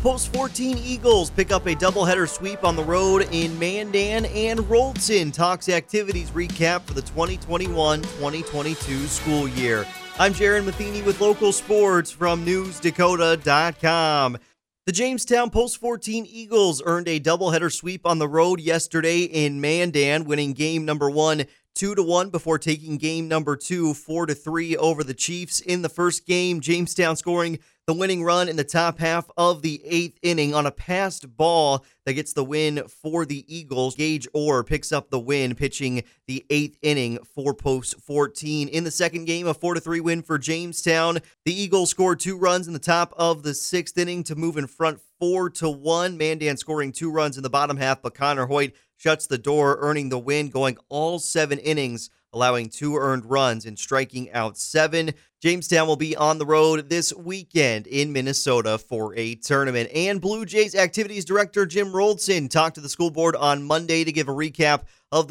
Post 14 Eagles pick up a doubleheader sweep on the road in Mandan, and Rollton talks activities recap for the 2021-2022 school year. I'm Jaron Matheny with local sports from NewsDakota.com. The Jamestown Post 14 Eagles earned a doubleheader sweep on the road yesterday in Mandan, winning game number 1 2-1 before taking game number 2 4-3 over the Chiefs. In the first game, Jamestown scoring the winning run in the top half of the 8th inning on a passed ball that gets the win for the Eagles. Gage Orr picks up the win, pitching the 8th inning for Post 14. In the second game, a 4-3 win for Jamestown. The Eagles scored 2 runs in the top of the 6th inning to move in front 4-1. Mandan scoring 2 runs in the bottom half, but Connor Hoyt shuts the door, earning the win, going all 7 innings, allowing 2 earned runs and striking out 7. Jamestown will be on the road this weekend in Minnesota for a tournament. And Blue Jays Activities Director Jim Rollson talked to the school board on Monday to give a recap of the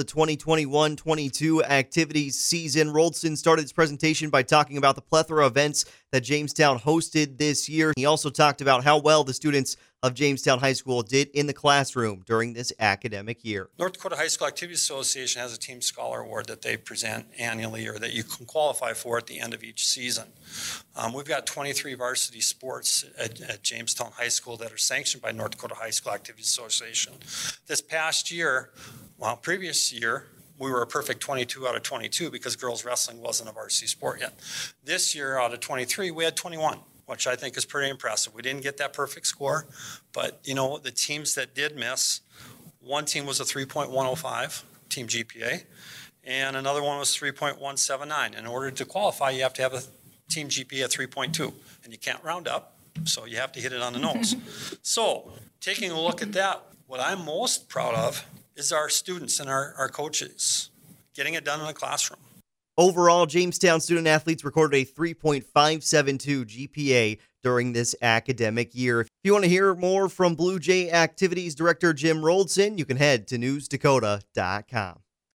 2021-22 activities season. Rollson started his presentation by talking about the plethora of events that Jamestown hosted this year. He also talked about how well the students of Jamestown High School did in the classroom during this academic year. North Dakota High School Activities Association has a Team Scholar Award that they present annually, or that you can qualify for at the end of each season. We've got 23 varsity sports at Jamestown High School that are sanctioned by North Dakota High School Activities Association. This past year, previous year, we were a perfect 22 out of 22 because girls wrestling wasn't a varsity sport yet. This year, out of 23, we had 21, which I think is pretty impressive. We didn't get that perfect score, but the teams that did miss, one team was a 3.105 team GPA, and another one was 3.179. In order to qualify, you have to have a team GPA at 3.2, and you can't round up, so you have to hit it on the nose. So, taking a look at that, what I'm most proud of is our students and our coaches getting it done in the classroom. Overall, Jamestown student-athletes recorded a 3.572 GPA during this academic year. If you want to hear more from Blue Jay Activities Director Jim Rollson, you can head to NewsDakota.com.